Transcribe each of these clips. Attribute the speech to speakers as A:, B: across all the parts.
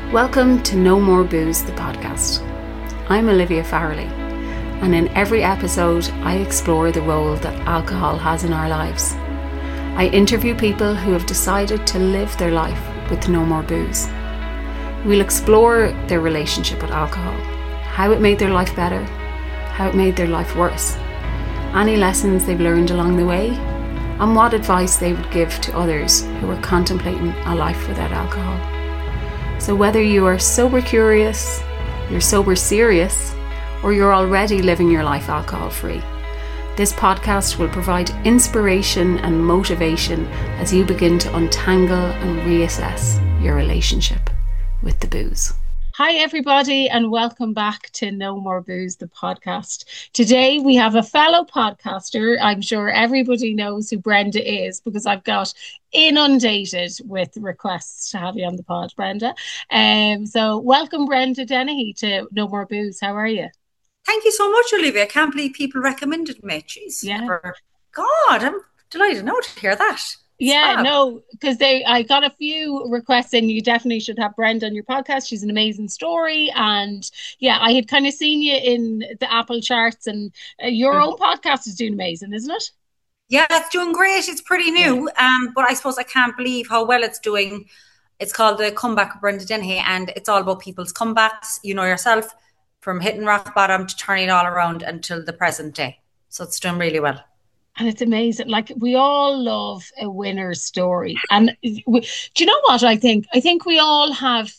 A: Welcome to No More Booze, the podcast. I'm Olivia Farrelly, and in every episode I explore the role that alcohol has in our lives. I interview people who have decided to live their life with no more booze. We'll explore their relationship with alcohol, how it made their life better, how it made their life worse, any lessons they've learned along the way, and what advice they would give to others who are contemplating a life without alcohol. So whether you are sober curious, you're sober serious, or you're already living your life alcohol free, this podcast will provide inspiration and motivation as you begin to untangle and reassess your relationship with the booze. Hi everybody, and welcome back to No More Booze, the podcast. Today we have a fellow podcaster. I'm sure everybody knows who Brenda is because I've got inundated with requests to have you on the pod, Brenda. So welcome, Brenda Dennehy, to No More Booze. How are you?
B: Thank you so much, Olivia. I can't believe people recommended me. Jeez,
A: yeah.
B: God, I'm delighted now to hear that.
A: Yeah, no, because I got a few requests and you definitely should have Brenda on your podcast. She's an amazing story. And yeah, I had kind of seen you in the Apple charts, and your own podcast is doing amazing, isn't it?
B: Yeah, it's doing great. It's pretty new. But I suppose I can't believe how well it's doing. It's called The Comeback of Brenda Dennehy, and it's all about people's comebacks, you know yourself, from hitting rock bottom to turning it all around until the present day. So it's doing really well.
A: And it's amazing. Like, we all love a winner's story. And do you know what I think? I think we all have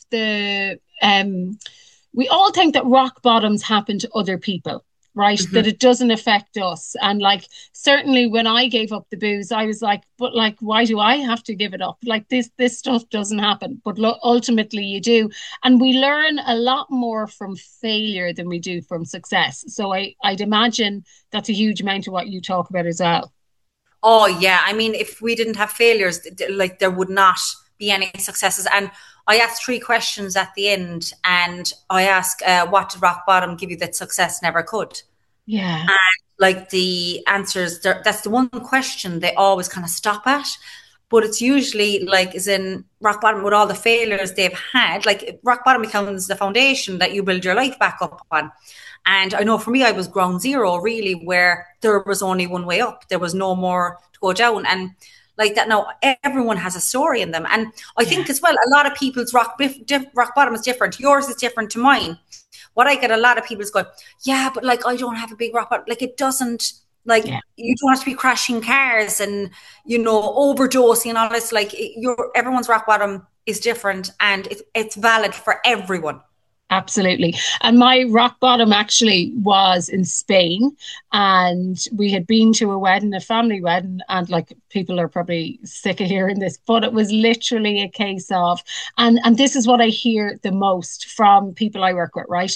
A: we all think that rock bottoms happen to other people, right? Mm-hmm. That it doesn't affect us. And like, certainly when I gave up the booze, I was like, but like, why do I have to give it up? Like this stuff doesn't happen, but ultimately you do. And we learn a lot more from failure than we do from success. So I'd imagine that's a huge amount of what you talk about as well.
B: Oh yeah. I mean, if we didn't have failures, like there would not be any successes. And I asked 3 questions at the end, and I asked, what did rock bottom give you that success never could?
A: Yeah.
B: And like the answers, that's the one question they always kind of stop at. But it's usually like, is in rock bottom with all the failures they've had, like rock bottom becomes the foundation that you build your life back up on. And I know for me, I was ground zero really, where there was only one way up. There was no more to go down. And like that, now everyone has a story in them. And I think as well, a lot of people's rock bottom is different. Yours is different to mine. What I get a lot of people is going, yeah, but like, I don't have a big rock bottom. Like it doesn't, like you don't have to be crashing cars and, you know, overdosing and all this. Like everyone's rock bottom is different, and it's valid for everyone.
A: Absolutely. And my rock bottom actually was in Spain, and we had been to a wedding, a family wedding, and like, people are probably sick of hearing this, but it was literally a case of, and this is what I hear the most from people I work with, right?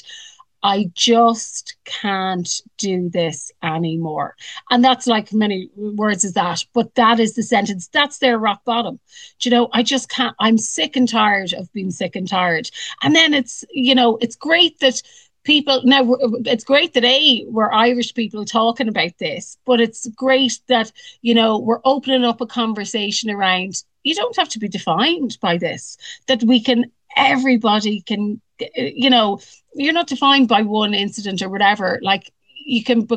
A: I just can't do this anymore. And that's like many words as that, but that is the sentence. That's their rock bottom. Do you know, I just can't, I'm sick and tired of being sick and tired. And then it's, you know, it's great that people, now it's great that we're Irish people talking about this, but it's great that, you know, we're opening up a conversation around, you don't have to be defined by this, that everybody can, you know, you're not defined by one incident or whatever. Like you can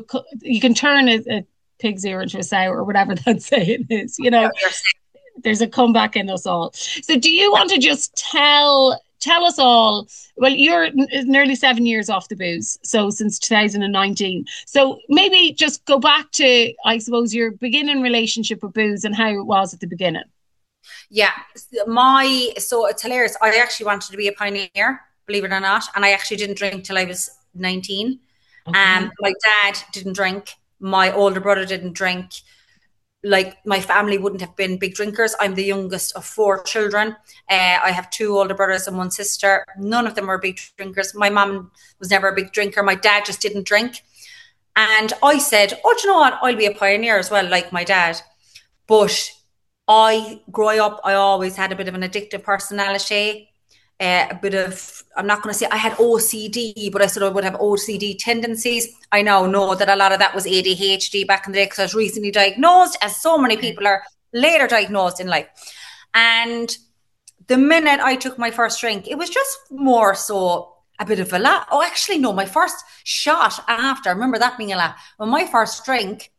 A: turn a pig's ear into a sow or whatever that saying is, you know. There's a comeback in us all. So do you want to just tell us all, well, you're nearly 7 years off the booze, so since 2019. So maybe just go back to, I suppose, your beginning relationship with booze and how it was at the beginning.
B: Yeah, so it's hilarious. I actually wanted to be a pioneer, believe it or not, and I actually didn't drink till I was 19. Okay. My dad didn't drink. My older brother didn't drink. Like, my family wouldn't have been big drinkers. I'm the youngest of 4 children. I have 2 older brothers and 1 sister. None of them were big drinkers. My mum was never a big drinker. My dad just didn't drink. And I said, oh, do you know what? I'll be a pioneer as well, like my dad. But growing up, I always had a bit of an addictive personality. A bit of, I'm not going to say I had OCD, but I sort of would have OCD tendencies. I now know that a lot of that was ADHD back in the day, because I was recently diagnosed, as so many people are later diagnosed in life. And the minute I took my first drink, it was just more so a bit of a laugh. Oh, actually, no, my first shot after, I remember that being a laugh. When my first drink,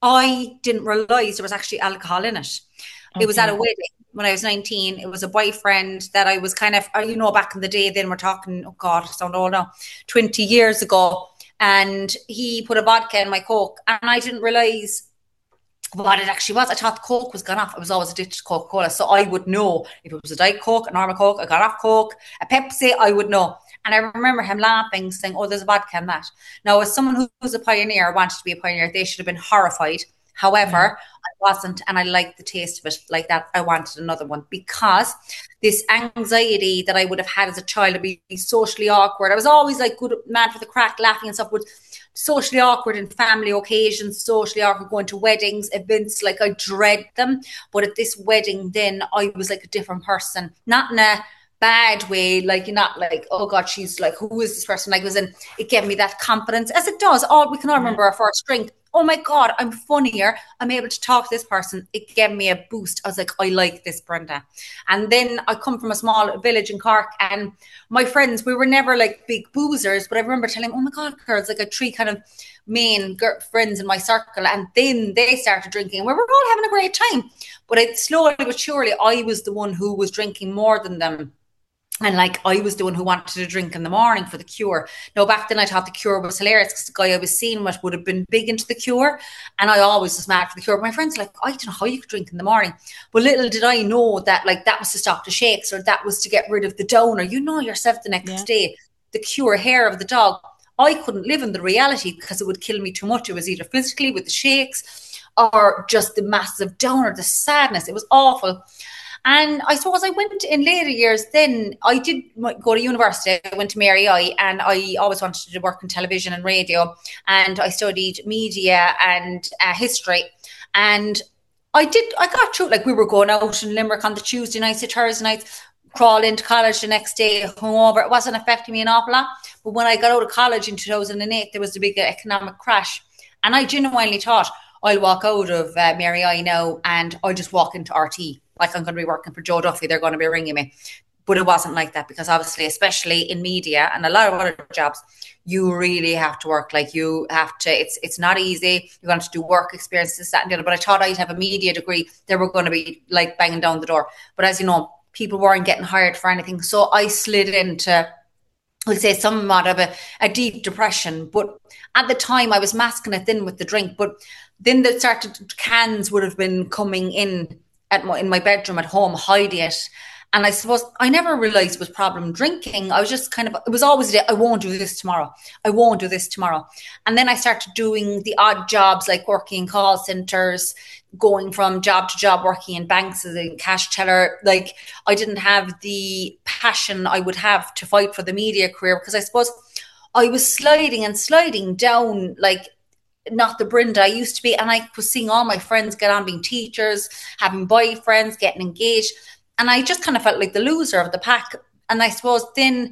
B: I didn't realise there was actually alcohol in it. Okay. It was at a wedding when I was 19. It was a boyfriend that I was kind of, back in the day, then we're talking, oh God, I sound old now, 20 years ago. And he put a vodka in my Coke, and I didn't realise what it actually was. I thought the Coke was gone off. I was always addicted to Coca-Cola. So I would know if it was a Diet Coke, a normal Coke, a got off Coke, a Pepsi, I would know. And I remember him laughing, saying, oh, there's a vodka in that. Now, as someone who was a pioneer, wanted to be a pioneer, they should have been horrified. However, I wasn't, and I liked the taste of it like that. I wanted another one because this anxiety that I would have had as a child of being socially awkward. I was always like good man for the crack, laughing and stuff, but socially awkward in family occasions, socially awkward going to weddings, events, like I dread them. But at this wedding then I was like a different person, not in a bad way, like you're not like, oh God, she's like, who is this person? Like it gave me that confidence, as it does. We can all remember our first drink. Oh my God, I'm funnier. I'm able to talk to this person. It gave me a boost. I was like, I like this, Brenda. And then I come from a small village in Cork, and my friends, we were never like big boozers, but I remember telling them, oh my God, girls, like I had 3 kind of main friends in my circle, and then they started drinking and we were all having a great time. But slowly but surely, I was the one who was drinking more than them. And like I was the one who wanted to drink in the morning for the cure. Now back then I thought the cure was hilarious because the guy I was seeing with would have been big into the cure, and I always was mad for the cure. But my friends were like, I don't know how you could drink in the morning. But little did I know that like that was to stop the shakes, or that was to get rid of the downer. You know yourself the next day, the cure hair of the dog. I couldn't live in the reality because it would kill me too much. It was either physically with the shakes or just the massive downer, the sadness. It was awful. And I suppose I went in later years, then I did go to university. I went to Mary I, and I always wanted to work in television and radio. And I studied media and history. And I got through, like we were going out in Limerick on the Tuesday nights, the Thursday nights, crawl into college the next day, hungover. It wasn't affecting me an awful lot. But when I got out of college in 2008, there was the big economic crash. And I genuinely thought, I'll walk out of Mary I now and I'll just walk into RT. Like I'm going to be working for Joe Duffy. They're going to be ringing me. But it wasn't like that, because obviously, especially in media and a lot of other jobs, you really have to work. Like you have to, it's not easy. You're going to do work experiences, that and the other. But I thought I'd have a media degree. They were going to be like banging down the door. But as you know, people weren't getting hired for anything. So I slid into, I'll say, somewhat of a deep depression. But at the time I was masking it then with the drink. But then the started cans would have been coming in in my bedroom at home, hiding it. And I suppose I never realized it was problem drinking. I was just kind of, it was always, I won't do this tomorrow. I won't do this tomorrow. And then I started doing the odd jobs, like working in call centers, going from job to job, working in banks as a cash teller. Like I didn't have the passion I would have to fight for the media career, because I suppose I was sliding down, like not the Brenda I used to be. And I was seeing all my friends get on being teachers, having boyfriends, getting engaged. And I just kind of felt like the loser of the pack. And I suppose then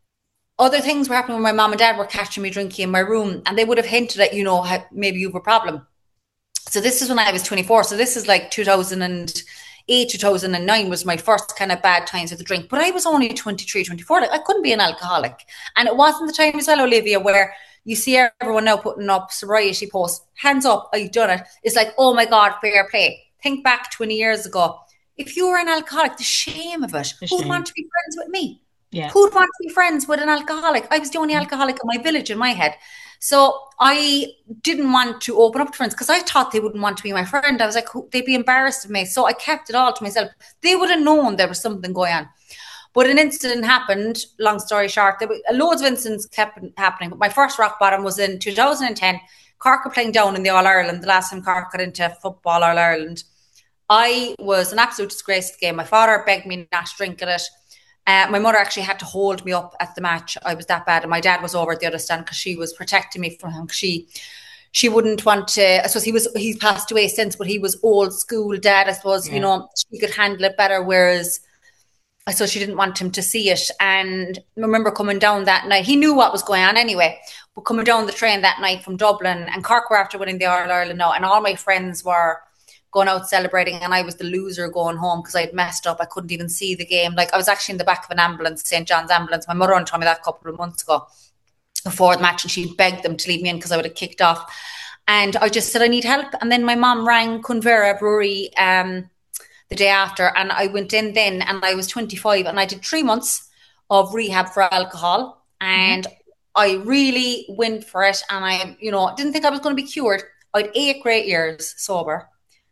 B: other things were happening when my mom and dad were catching me drinking in my room, and they would have hinted at, maybe you have a problem. So this is when I was 24. So this is like 2008, 2009 was my first kind of bad times with the drink. But I was only 23, 24. Like I couldn't be an alcoholic. And it wasn't the time as well, Olivia, where you see everyone now putting up sobriety posts, hands up, I've done it. It's like, oh my God, fair play. Think back 20 years ago. If you were an alcoholic, the shame of it. Who'd want to be friends with me?
A: Yeah.
B: Who'd want to be friends with an alcoholic? I was the only alcoholic in my village in my head. So I didn't want to open up to friends because I thought they wouldn't want to be my friend. I was like, they'd be embarrassed of me. So I kept it all to myself. They would have known there was something going on. But an incident happened, long story short. There were loads of incidents kept happening. But my first rock bottom was in 2010. Cork were playing down in the All-Ireland. The last time Cork got into football All-Ireland. I was an absolute disgrace at the game. My father begged me not to drink at it. My mother actually had to hold me up at the match. I was that bad. And my dad was over at the other stand because she was protecting me from him. She wouldn't want to, I suppose he's passed away since, but he was old school dad. I suppose, she could handle it better. Whereas I suppose she didn't want him to see it. And I remember coming down that night. He knew what was going on anyway. But coming down the train that night from Dublin, and Cork were after winning the All-Ireland now. And all my friends were going out celebrating, and I was the loser going home because I'd messed up. I couldn't even see the game. Like, I was actually in the back of an ambulance, St. John's ambulance. My mother only told me that a couple of months ago before the match, and she begged them to leave me in because I would have kicked off. And I just said, I need help. And then my mom rang Cunvera Brewery the day after, and I went in then, and I was 25, and I did 3 months of rehab for alcohol, and I really went for it, and I, didn't think I was going to be cured. I had 8 great years sober.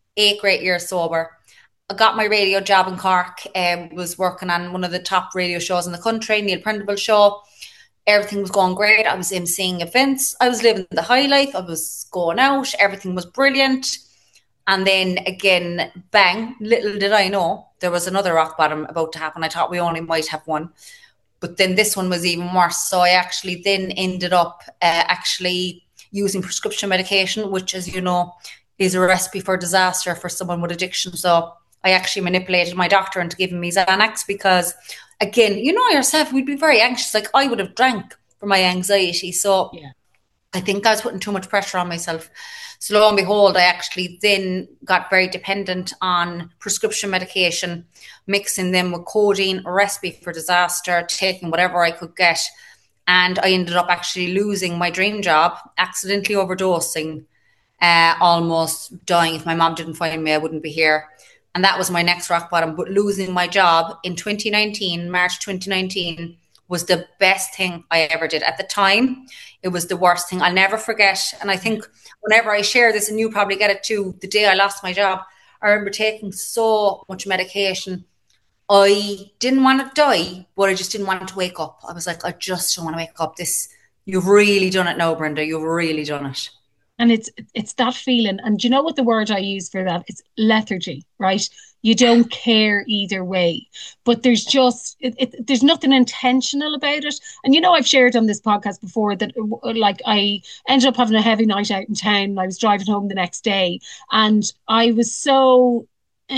B: I got my radio job in Cork, was working on one of the top radio shows in the country, Neil Prendeville Show. Everything was going great. I was emceeing events. I was living the high life. I was going out. Everything was brilliant. And then again, bang, little did I know, there was another rock bottom about to happen. I thought we only might have one. But then this one was even worse. So I actually then ended up actually using prescription medication, which, as you know, is a recipe for disaster for someone with addiction. So I actually manipulated my doctor into giving me Xanax because, again, you know yourself, we'd be very anxious. Like, I would have drank for my anxiety. So I think I was putting too much pressure on myself. So lo and behold, I actually then got very dependent on prescription medication, mixing them with codeine, a recipe for disaster, taking whatever I could get. And I ended up actually losing my dream job, accidentally overdosing, almost dying. If my mom didn't find me, I wouldn't be here. And that was my next rock bottom. But losing my job in 2019, March 2019, was the best thing I ever did. At the time, it was the worst thing. I'll never forget. And I think whenever I share this, and you probably get it too, the day I lost my job, I remember taking so much medication. I didn't want to die, but I just didn't want to wake up. I was like, I just don't want to wake up. You've really done it now, Brenda. You've really done it.
A: And it's that feeling. And do you know what the word I use for that? It's lethargy, right? You don't care either way. But there's just, there's nothing intentional about it. And I've shared on this podcast before that, like, I ended up having a heavy night out in town, and I was driving home the next day. And I was so,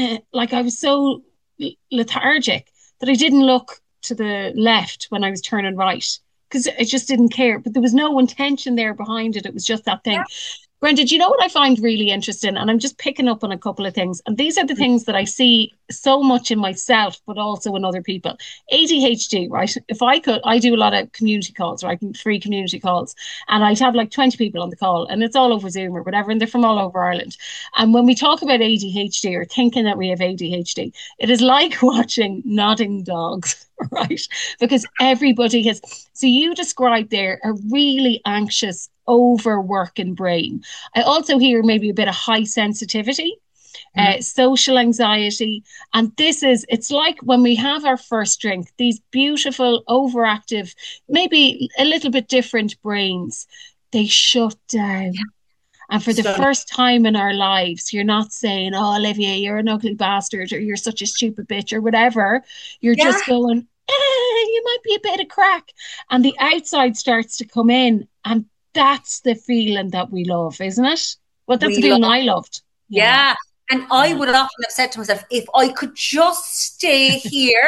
A: lethargic that I didn't look to the left when I was turning right, because I just didn't care. But there was no intention there behind it. It was just that thing. Yeah. Brenda, do you know what I find really interesting? And I'm just picking up on a couple of things. And these are the things that I see so much in myself, but also in other people. ADHD, right? If I could, I do a lot of community calls, right? Free community calls. And I'd have like 20 people on the call, and it's all over Zoom or whatever. And they're from all over Ireland. And when we talk about ADHD or thinking that we have ADHD, it is like watching nodding dogs, right? Because everybody has. So you described there a really anxious, overworking brain. I also hear maybe a bit of high sensitivity, social anxiety. And it's like when we have our first drink, these beautiful, overactive, maybe a little bit different brains, they shut down. Yeah. And for the first time in our lives, you're not saying, oh, Olivia, you're an ugly bastard, or you're such a stupid bitch, or whatever. You're just going, you might be a bit of crack. And the outside starts to come in. And that's the feeling that we love, isn't it? Well, that's the feeling I loved.
B: Yeah. And I would often have said to myself, if I could just stay here,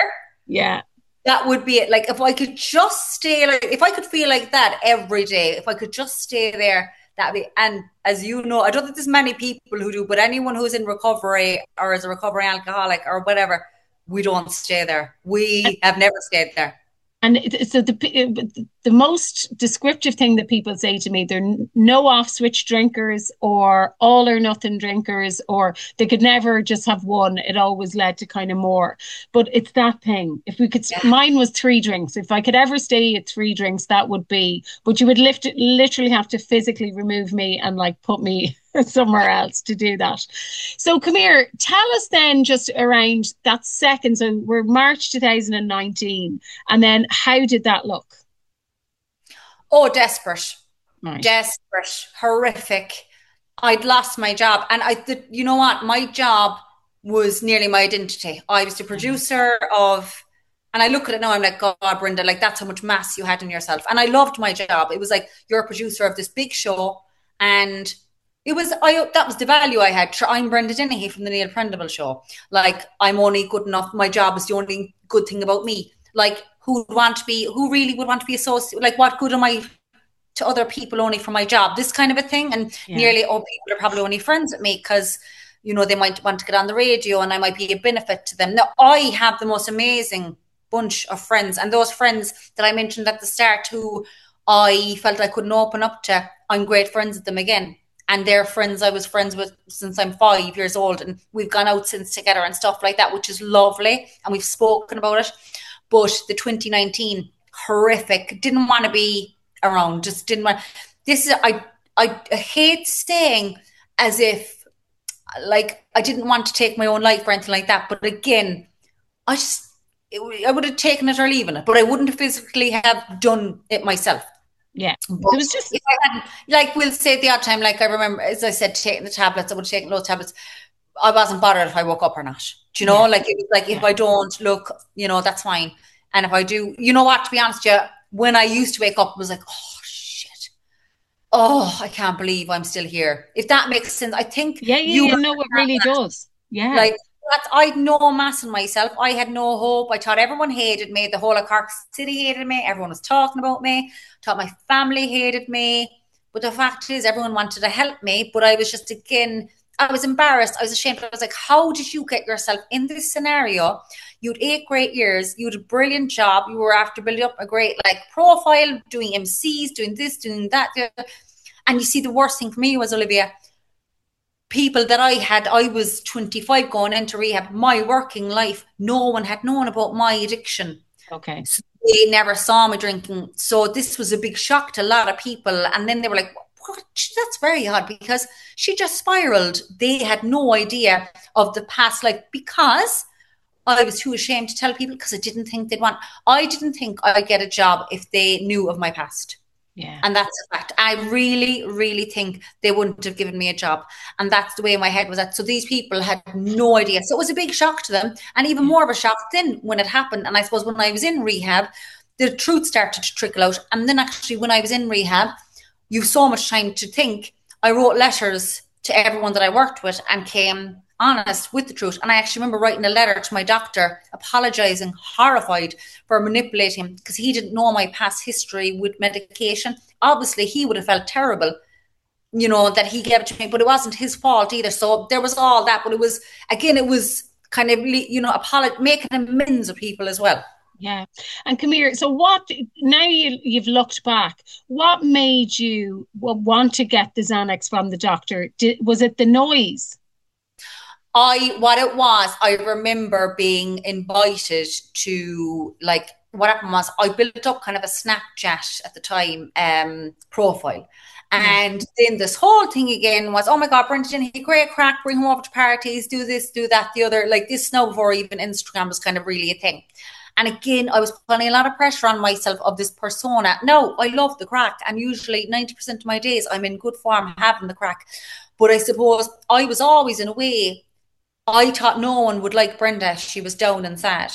B: that would be it. Like, if I could just stay, like, if I could feel like that every day, if I could just stay there, that'd be. And as you know, I don't think there's many people who do, but anyone who's in recovery or is a recovering alcoholic or whatever, we don't stay there. We have never stayed there.
A: And so the most descriptive thing that people say to me, they're no off-switch drinkers or all or nothing drinkers, or they could never just have one. It always led to kind of more. But it's that thing. If we could, mine was 3 drinks. If I could ever stay at 3 drinks, that would be. But you would literally have to physically remove me and like put me somewhere else to do that. So come here, tell us then just around that second. So we're March 2019, and then how did that look?
B: Oh, desperate. Right. Desperate, horrific. I'd lost my job, and you know what? My job was nearly my identity. I was the producer of, and I look at it now, I'm like, God, Brenda, like, that's how much mass you had in yourself. And I loved my job. It was like, you're a producer of this big show, and that was the value I had. I'm Brenda Dennehy from the Neil Prendeville Show. Like, I'm only good enough. My job is the only good thing about me. Like, who really would want to be associated? Like, what good am I to other people only for my job? This kind of a thing. And nearly all people are probably only friends with me because they might want to get on the radio and I might be a benefit to them. Now, I have the most amazing bunch of friends, and those friends that I mentioned at the start who I felt I couldn't open up to, I'm great friends with them again. And they're friends I was friends with since I'm 5 years old, and we've gone out since together and stuff like that, which is lovely, and we've spoken about it. But the 2019, horrific, didn't want to be around, just didn't want. This is, I hate saying as if, like, I didn't want to take my own life or anything like that. But again, I would have taken it or leaving it, but I wouldn't physically have done it myself.
A: Yeah.
B: But it was just, if I hadn't, like, we'll say at the odd time, like I remember, as I said, taking the tablets, I would have taken those tablets. I wasn't bothered if I woke up or not. Do you know? Like, it was like, if I don't look, that's fine. And if I do, you know what, to be honest, when I used to wake up, it was like, oh, shit. Oh, I can't believe I'm still here. If that makes sense, I think.
A: You know, it really does. Yeah.
B: Like, I had no mass in myself. I had no hope. I thought everyone hated me. The whole of Cork City hated me. Everyone was talking about me. I thought my family hated me. But the fact is, everyone wanted to help me. But I was just, again, I was embarrassed. I was ashamed. I was like, how did you get yourself in this scenario? You had 8 great years. You had a brilliant job. You were after building up a great profile, doing MCs, doing this, doing that. And you see, the worst thing for me was, Olivia, people that I was 25 going into rehab, my working life, no one had known about my addiction.
A: Okay.
B: So they never saw me drinking. So this was a big shock to a lot of people. And then they were like, what? That's very odd, because she just spiraled. They had no idea of the past, because I was too ashamed to tell people, because I didn't think I didn't think I'd get a job if they knew of my past.
A: Yeah.
B: And that's a fact. I really, really think they wouldn't have given me a job. And that's the way my head was at. So these people had no idea. So it was a big shock to them, and even more of a shock then when it happened. And I suppose when I was in rehab, the truth started to trickle out. And then actually when I was in rehab, you've so much time to think. I wrote letters to everyone that I worked with and came honest with the truth. And I actually remember writing a letter to my doctor, apologizing, horrified for manipulating him, because he didn't know my past history with medication. Obviously, he would have felt terrible, that he gave it to me, but it wasn't his fault either. So there was all that, but it was kind of, making amends with people as well.
A: Yeah. And come here. So now you've looked back, what made you want to get the Xanax from the doctor? Was it the noise?
B: I remember being invited to, what happened was I built up kind of a Snapchat at the time profile. And then this whole thing again was, oh my God, Brendan, he great crack, bring him over to parties, do this, do that, the other, this now before even Instagram was kind of really a thing. And again, I was putting a lot of pressure on myself of this persona. No, I love the crack. And usually 90% of my days, I'm in good form having the crack. But I suppose I was always in a way, I thought no one would like Brenda. She was down and sad.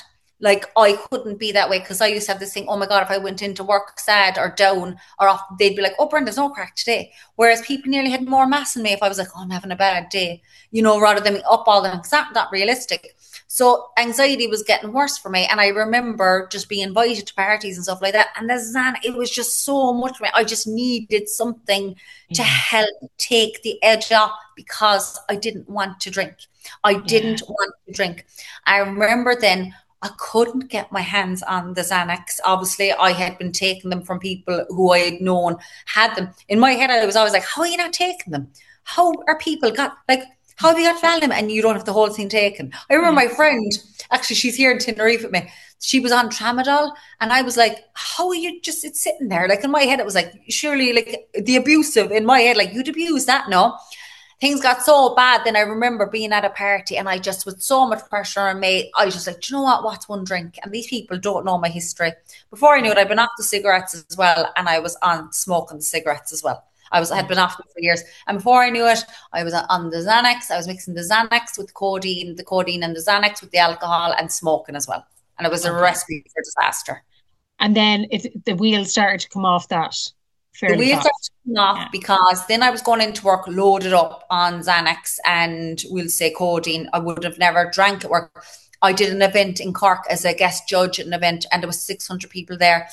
B: I couldn't be that way, because I used to have this thing, oh my God, if I went into work sad or down or off, they'd be like, oh, Brenda's no crack today. Whereas people nearly had more mass in me if I was like, oh, I'm having a bad day, rather than up all them, because that's not realistic. So anxiety was getting worse for me. And I remember just being invited to parties and stuff like that. And it was just so much for me. I just needed something to help take the edge off, because I didn't want to drink. I didn't want to drink. I remember then I couldn't get my hands on the Xanax. Obviously, I had been taking them from people who I had known had them. In my head, I was always like, how are you not taking them? How are people how have you got Valium and you don't have the whole thing taken? I remember my friend, actually, she's here in Tenerife with me. She was on tramadol, and I was like, how are you just, it's sitting there? In my head, it was like, surely, the abusive in my head, you'd abuse that, no? Things got so bad. Then I remember being at a party, and I just, with so much pressure on me, I was just like, do you know what? What's one drink? And these people don't know my history. Before I knew it, I'd been off the cigarettes as well, and I was on smoking the cigarettes as well. I had been off them for years. And before I knew it, I was on the Xanax. I was mixing the Xanax with the codeine and the Xanax with the alcohol, and smoking as well. And it was a recipe for disaster.
A: And then the wheels started to come off that.
B: The wheels started to come off because then I was going into work loaded up on Xanax and, we'll say, codeine. I would have never drank at work. I did an event in Cork as a guest judge at an event, and there was 600 people there.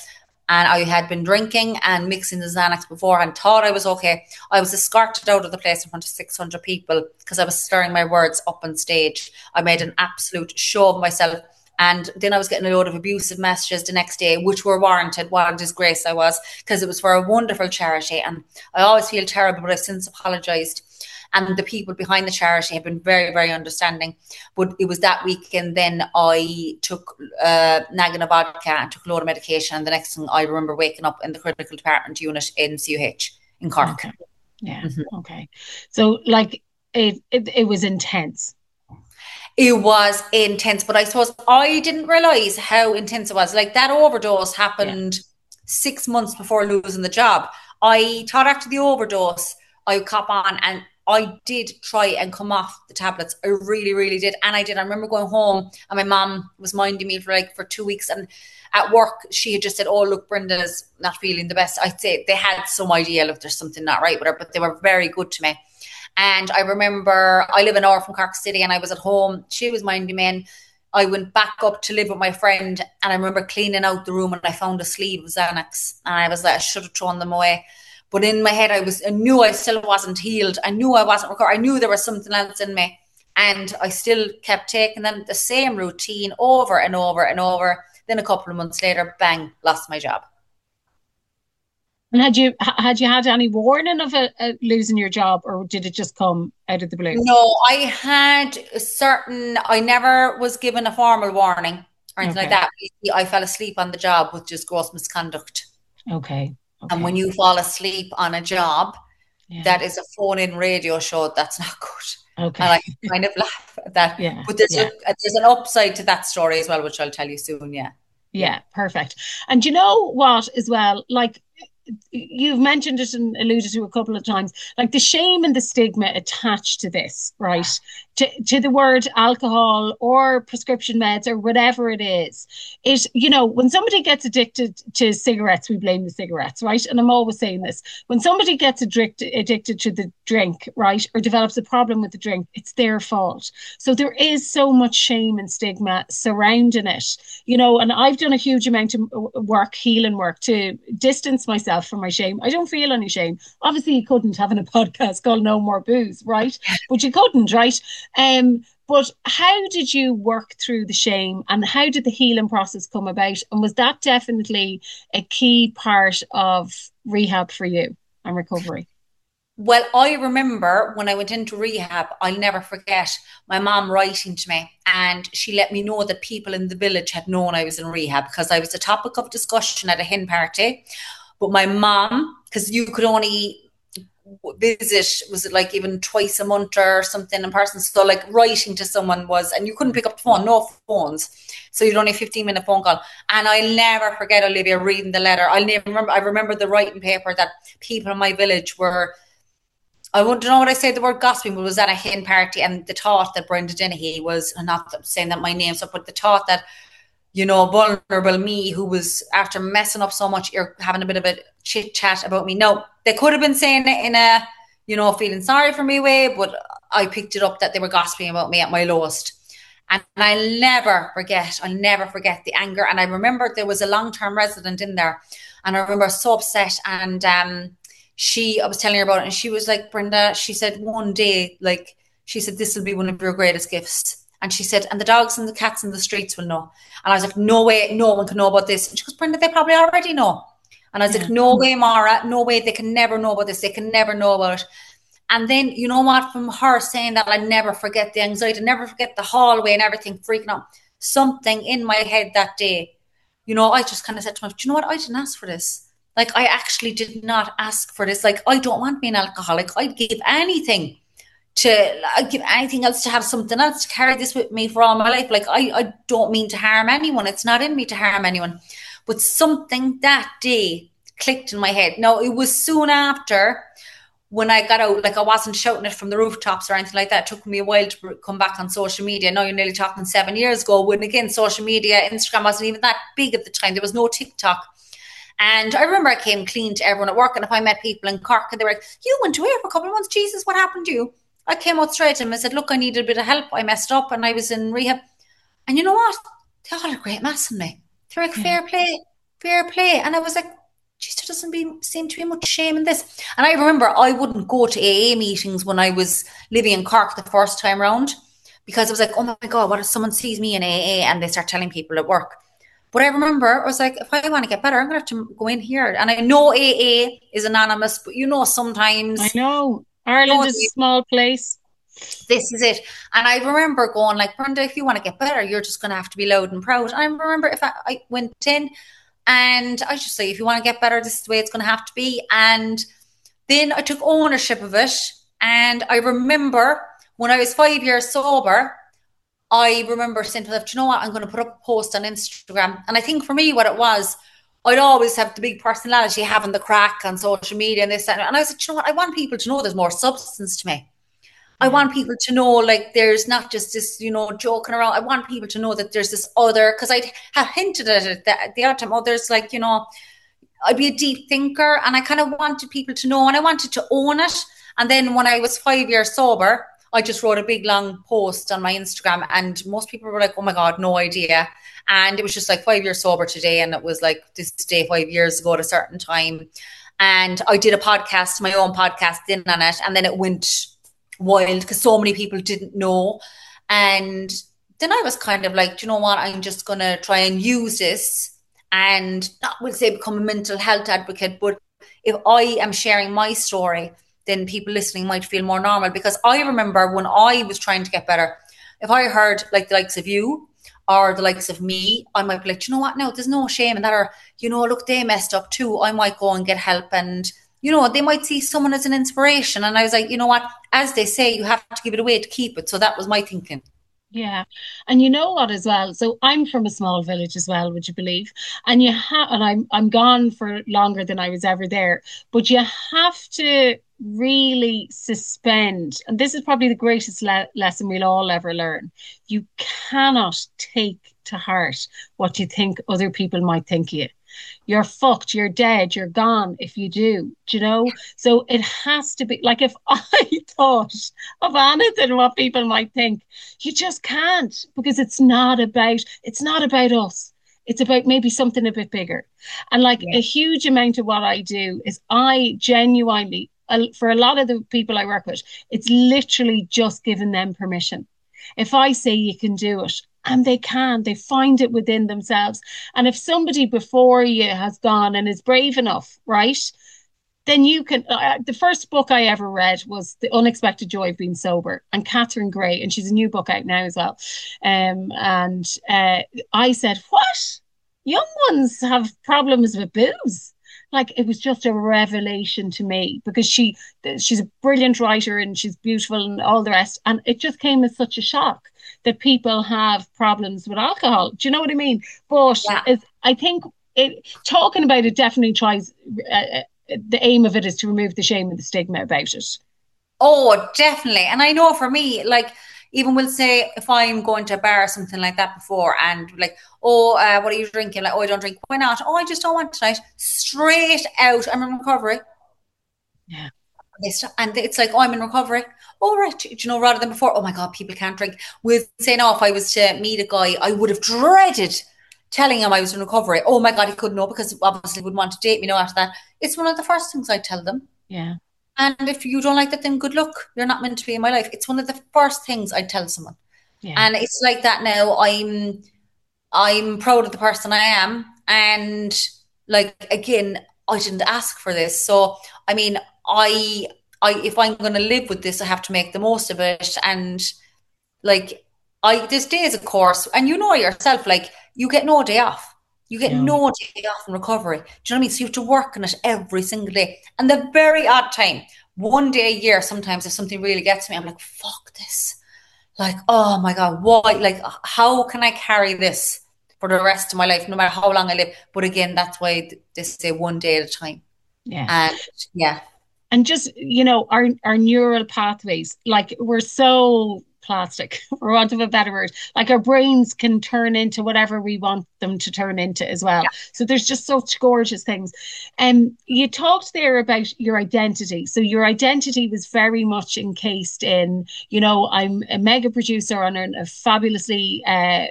B: and I had been drinking and mixing the Xanax before and thought I was okay. I was escorted out of the place in front of 600 people because I was slurring my words up on stage. I made an absolute show of myself. And then I was getting a load of abusive messages the next day, which were warranted. What a disgrace I was, because it was for a wonderful charity. And I always feel terrible, but I've since apologised. And the people behind the charity have been very, very understanding. But it was that weekend then I took Nagana vodka and took a load of medication. And the next thing I remember waking up in the critical department unit in CUH in Cork.
A: Okay. Yeah. Okay. So like it was intense.
B: It was intense, but I suppose I didn't realise how intense it was. Like that overdose happened 6 months before losing the job. I thought after the overdose, I would cop on, and I did try and come off the tablets. I really, really did. And I did. I remember going home and my mom was minding me for 2 weeks. And at work, she had just said, oh, look, Brenda's not feeling the best. I'd say they had some idea if there's something not right with her, but they were very good to me. And I remember I live an hour from Cork City and I was at home. She was minding me and I went back up to live with my friend and I remember cleaning out the room and I found a sleeve of Xanax and I was like, I should have thrown them away. But in my head, I knew I still wasn't healed. I knew I wasn't recovered. I knew there was something else in me. And I still kept taking them, the same routine over and over and over. Then a couple of months later, bang, lost my job.
A: And had you had any warning of losing your job, or did it just come out of the blue?
B: No, I never was given a formal warning or anything like that. I fell asleep on the job with just gross misconduct.
A: Okay.
B: And when you fall asleep on a job, that is a phone-in radio show, that's not good.
A: Okay.
B: And I kind of laugh at that.
A: Yeah.
B: But there's an upside to that story as well, which I'll tell you soon. Yeah.
A: Yeah, perfect. And you know what as well, like you've mentioned it and alluded to a couple of times, like the shame and the stigma attached to this, right? To the word alcohol or prescription meds or whatever it is. It, you know, when somebody gets addicted to cigarettes, we blame the cigarettes, right? And I'm always saying this. When somebody gets addicted to the drink, right, or develops a problem with the drink, it's their fault. So there is so much shame and stigma surrounding it, you know, and I've done a huge amount of work, healing work, to distance myself from my shame. I don't feel any shame. Obviously, you couldn't having a podcast called No More Booze, right? But you couldn't, right? But how did you work through the shame and how did the healing process come about? And was that definitely a key part of rehab for you and recovery?
B: Well, I remember when I went into rehab, I'll never forget my mom writing to me and she let me know that people in the village had known I was in rehab because I was the topic of discussion at a hen party. But my mom, because you could only visit, was it like even twice a month or something in person, so like writing to someone was, and you couldn't pick up the phone, no phones, so you'd only a 15-minute phone call. And I'll never forget Olivia reading the letter. I remember the writing paper that people in my village were, I don't know what I say the word gossiping, but it was at a hen party, and the thought that Brenda Dennehy was, not saying that my name's up, but the thought that, you know, vulnerable me, who was after messing up so much, you're having a bit of a chit chat about me. No, they could have been saying it in a, you know, feeling sorry for me way, but I picked it up that they were gossiping about me at my lowest. And I'll never forget the anger. And I remember there was a long-term resident in there, and I remember so upset. And I was telling her about it, and she was like, Brenda, she said, one day, like, she said, this will be one of your greatest gifts. And she said, and the dogs and the cats in the streets will know. And I was like, no way, no one can know about this. And she goes, Brenda, they probably already know. And I was like, no way, Mara, no way, they can never know about this. They can never know about it. And then, you know what, from her saying that, I never forget the anxiety, never forget the hallway and everything freaking out. Something in my head that day, you know, I just kind of said to myself, do you know what, I didn't ask for this. Like, I actually did not ask for this. Like, I don't want to be an alcoholic. I'd give anything else to have something else to carry this with me for all my life. Like, I don't mean to harm anyone. It's not in me to harm anyone. But something that day clicked in my head. Now, it was soon after when I got out, like I wasn't shouting it from the rooftops or anything like that. It took me a while to come back on social media. Now you're nearly talking 7 years ago when, again, social media, Instagram wasn't even that big at the time. There was no TikTok. And I remember I came clean to everyone at work. And if I met people in Cork and they were like, you went away for a couple of months. Jesus, what happened to you? I came out straight to them and said, look, I needed a bit of help. I messed up and I was in rehab. And you know what? They all had a great mass on me. They were like, fair play. fair play. And I was like, geez, there doesn't seem to be much shame in this. And I remember I wouldn't go to AA meetings when I was living in Cork the first time round because I was like, oh my God, what if someone sees me in AA and they start telling people at work? But I remember I was like, if I want to get better, I'm going to have to go in here. And I know AA is anonymous, but
A: I
B: sometimes,
A: know. Ireland is a small place.
B: this is it. And I remember going like, Brenda, if you want to get better, you're just going to have to be loud and proud. And I remember if I went in and I just say, if you want to get better, this is the way it's going to have to be. And then I took ownership of it. And I remember when I was 5 years sober, I remember saying to myself, do you know what? I'm going to put up a post on Instagram. And I think for me, what it was, I'd always have the big personality, having the crack on social media and this, and I was like, you know what? I want people to know there's more substance to me. I want people to know, like, there's not just this, joking around. I want people to know that there's this other, because I have hinted at it the other time. Oh, there's like, I'd be a deep thinker, and I kind of wanted people to know, and I wanted to own it. And then when I was 5 years sober, I just wrote a big long post on my Instagram, and most people were like, oh my God, no idea. And it was just like 5 years sober today. And it was like this day 5 years ago at a certain time. And I did a podcast, my own podcast in on it. And then it went wild because so many people didn't know. And then I was kind of like, do you know what? I'm just going to try and use this and not will say become a mental health advocate, but if I am sharing my story, then people listening might feel more normal. Because I remember when I was trying to get better, if I heard like the likes of you or the likes of me, I might be like, you know what? No, there's no shame in that. Or, look, they messed up too. I might go and get help. And, they might see someone as an inspiration. And I was like, you know what? As they say, you have to give it away to keep it. So that was my thinking.
A: Yeah. And you know what as well? So I'm from a small village as well, would you believe? And I'm gone for longer than I was ever there. But you have to really suspend, and this is probably the greatest lesson we'll all ever learn. You cannot take to heart what you think other people might think of you. You're fucked, you're dead, you're gone if you do, you know? So it has to be like if I thought of anything what people might think, you just can't, because it's not about us. It's about maybe something a bit bigger. And like
B: Yeah.
A: a huge amount of what I do is I genuinely, for a lot of the people I work with, it's literally just giving them permission. If I say you can do it, and they find it within themselves. And if somebody before you has gone and is brave enough, right? Then you can. The first book I ever read was The Unexpected Joy of Being Sober, and Catherine Gray, and she's a new book out now as well. And I said, "What? Young ones have problems with booze?" Like it was just a revelation to me because she's a brilliant writer and she's beautiful and all the rest, and it just came as such a shock that people have problems with alcohol. Do you know what I mean? But
B: Yeah.
A: I think talking about it definitely tries. The aim of it is to remove the shame and the stigma about it.
B: Oh, definitely. And I know for me, like, even we'll say if I'm going to a bar or something like that before, and like, oh, what are you drinking? Like, oh, I don't drink. Why not? Oh, I just don't want tonight. Straight out, I'm in recovery.
A: Yeah.
B: And it's like, oh, I'm in recovery. Oh, right. Do you know, rather than before, oh my God, people can't drink. We'll say, no, if I was to meet a guy, I would have dreaded telling him I was in recovery. Oh my God, he couldn't know because obviously he wouldn't want to date me now after that. It's one of the first things I tell them.
A: Yeah.
B: And if you don't like that, then good luck. You're not meant to be in my life. It's one of the first things I tell someone.
A: Yeah.
B: And it's like that now. I'm proud of the person I am. And like again, I didn't ask for this. So I mean, I if I'm gonna live with this, I have to make the most of it. And like there's days of course, and you know yourself, like you get no day off. You get
A: No.
B: no day off in recovery. Do you know what I mean? So you have to work on it every single day. And the very odd time, one day a year, sometimes if something really gets me, I'm like, fuck this. Like, oh my God, why? Like, how can I carry this for the rest of my life, no matter how long I live? But again, that's why they say one day at a time.
A: Yeah.
B: And yeah.
A: And just, our neural pathways, like we're so plastic, for want of a better word. Like our brains can turn into whatever we want them to turn into as well.
B: Yeah.
A: So there's just such gorgeous things. And you talked there about your identity. So your identity was very much encased in, I'm a mega producer on a fabulously,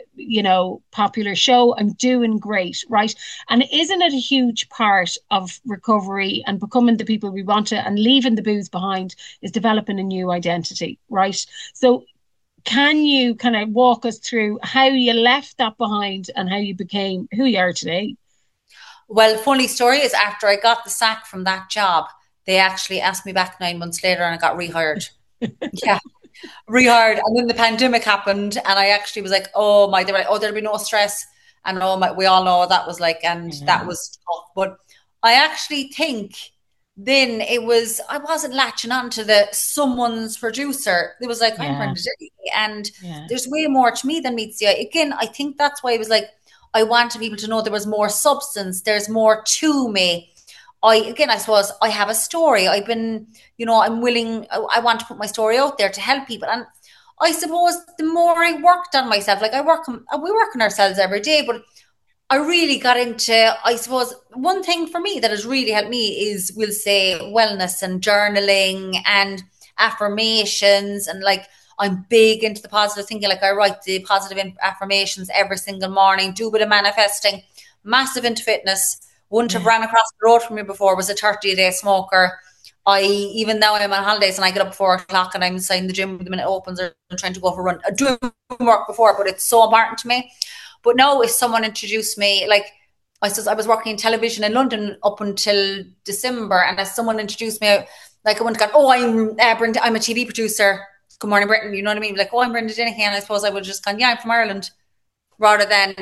A: popular show. I'm doing great, right? And isn't it a huge part of recovery and becoming the people we want to and leaving the booze behind is developing a new identity, right? So can you kind of walk us through how you left that behind and how you became who you are today?
B: Well, funny story is after I got the sack from that job, they actually asked me back 9 months later and I got rehired. Yeah, rehired. And then the pandemic happened and I actually was like, oh my, they were like, oh, there'll be no stress. And oh my, we all know what that was like. And that was tough. But I actually think then I wasn't latching on to someone's producer. It was like, I'm Brenda Daly, and there's way more to me than meets the eye. Again, I think that's why it was like, I wanted people to know there was more substance. There's more to me. I suppose I have a story. I've been, I'm willing, I want to put my story out there to help people. And I suppose the more I worked on myself, like we work on ourselves every day, but I really got into, I suppose, one thing for me that has really helped me is, we'll say, wellness and journaling and affirmations. And like, I'm big into the positive thinking. Like, I write the positive affirmations every single morning, do a bit of manifesting, massive into fitness. Wouldn't have ran across the road from me before, was a 30-a-day smoker. Even now I'm on holidays and I get up at 4 o'clock and I'm inside the gym the minute it opens or I'm trying to go for a run. I do work before, but it's so important to me. But now if someone introduced me, like I was working in television in London up until December, and as someone introduced me, like I wouldn't have gone, oh, I'm a TV producer. Good morning, Britain. You know what I mean? Like, oh, I'm Brenda Daly. And I suppose I would have just gone, yeah, I'm from Ireland, rather than,